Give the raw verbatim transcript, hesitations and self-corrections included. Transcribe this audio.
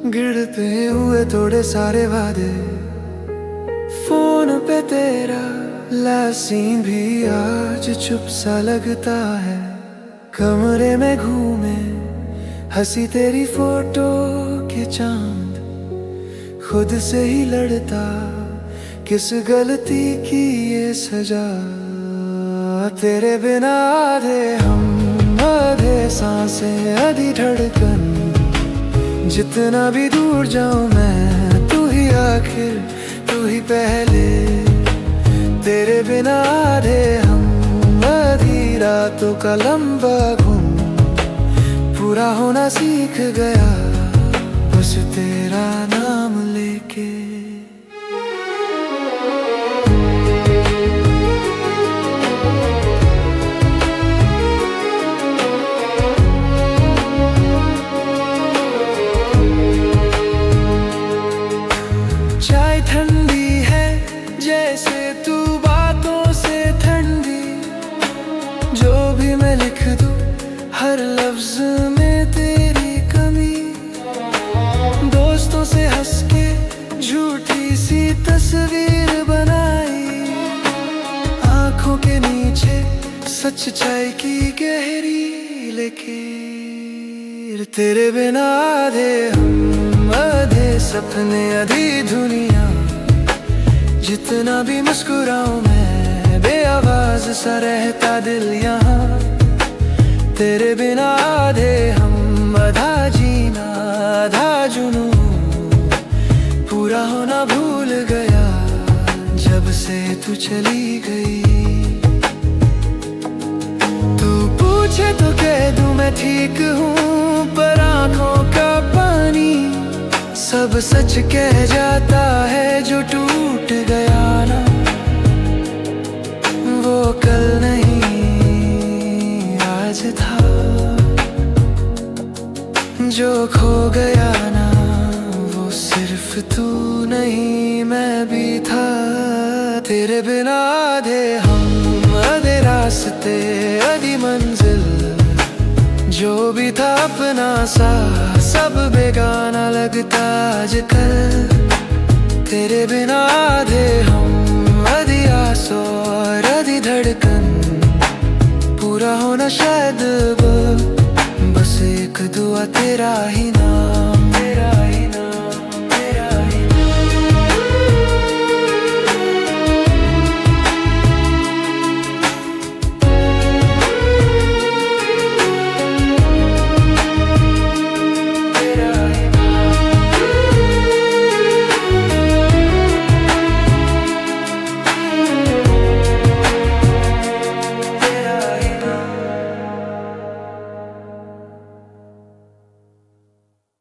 गिरते हुए थोड़े सारे वादे, फोन पे तेरा लासीन भी आज चुप सा लगता है। कमरे में घूमे हंसी तेरी फोटो के चांद, खुद से ही लड़ता किस गलती की ये सजा। तेरे बिना आधे हम आधे सांसें आधी धड़कन, जितना भी दूर जाऊं मैं तू ही आखिर तू ही पहले। तेरे बिना आधे हम आधी रातों का लंबा घूम, पूरा होना सीख गया बस तेरा नाम लेके। चाय ठंडी है जैसे तू बातों से ठंडी, जो भी मैं लिख दूं हर लफ्ज में तेरी कमी। दोस्तों से हंस के झूठी सी तस्वीर बनाई, आंखों के नीचे सच्चाई की गहरी लकीर। तेरे बिना आधे हम आधे सपने आधी दुनिया, जितना भी मुस्कुराऊं मैं बेआवाज सा रहता दिल यहाँ। तेरे बिना आधे हम आधा जीना आधा जुनू, पूरा होना भूल गया जब से तू चली गई। तू पूछे तो कह दूं मैं ठीक हूँ, पर आंखों का पानी सब सच कह जाता है। जो टूट गया ना वो कल नहीं आज था, जो खो गया ना वो सिर्फ तू नहीं मैं भी था। तेरे बिना आधे हम आधे रास्ते आधी मंजिल, जो भी था अपना सा सब बेगाना लगता आजकल। तेरे बिना आधे हम आधी आस और आधी धड़कन, पूरा होना शायद बस एक दुआ तेरा ही